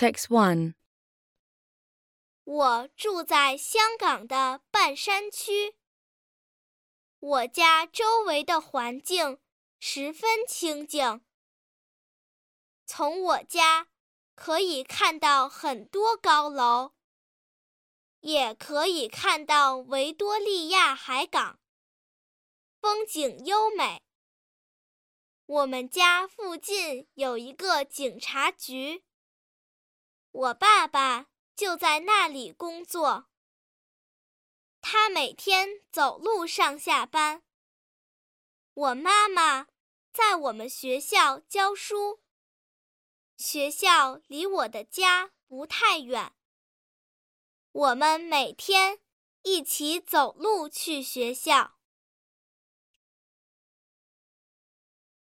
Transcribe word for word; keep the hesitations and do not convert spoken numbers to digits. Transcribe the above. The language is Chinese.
Text one. 我住在香港的半山区。我家周围的环境十分清静。从我家可以看到很多高楼，也可以看到维多利亚海港，风景优美。我们家附近有一个警察局，我爸爸就在那里工作。他每天走路上下班。我妈妈在我们学校教书，学校离我的家不太远。我们每天一起走路去学校。